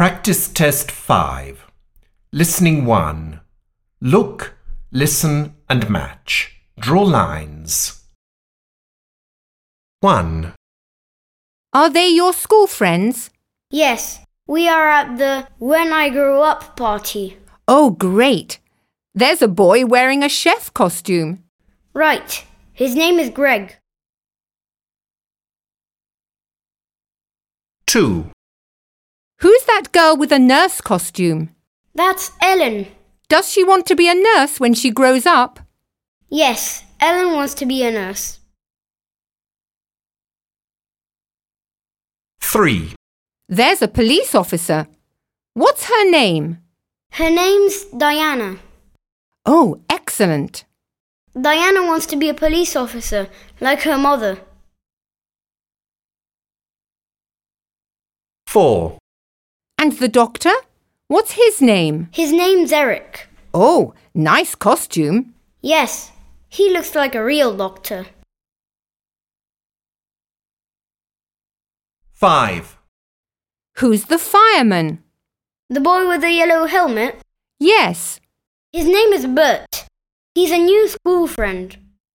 Practice Test 5. Listening 1. Look, listen and match. Draw lines. 1. Are they your school friends? Yes, we are at the When I Grow Up party. Oh, great. There's a boy wearing a chef costume. Right, his name is Greg. 2. Who's that girl with a nurse costume? That's Ellen. Does she want to be a nurse when she grows up? Yes, Ellen wants to be a nurse. 3. There's a police officer. What's her name? Her name's Diana. Oh, excellent. Diana wants to be a police officer, like her mother. 4. And the doctor? What's his name? His name's Eric. Oh, nice costume. Yes, he looks like a real doctor. 5. Who's the fireman? The boy with the yellow helmet? Yes. His name is Bert. He's a new school friend.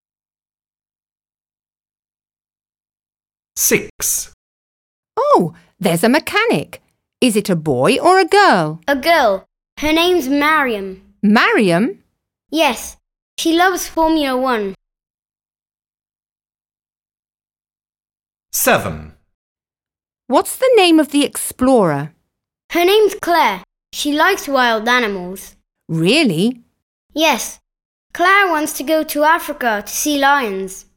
6. Oh, there's a mechanic. Is it a boy or a girl? A girl. Her name's Mariam. Mariam? Yes, she loves Formula 1. 7. What's the name of the explorer? Her name's Claire. She likes wild animals. Really? Yes, Claire wants to go to Africa to see lions.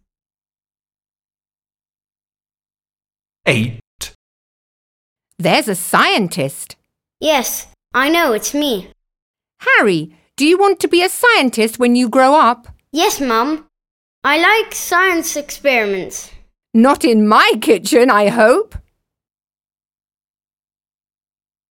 8. There's a scientist. Yes, I know, it's me. Harry, do you want to be a scientist when you grow up? Yes, Mum. I like science experiments. Not in my kitchen, I hope.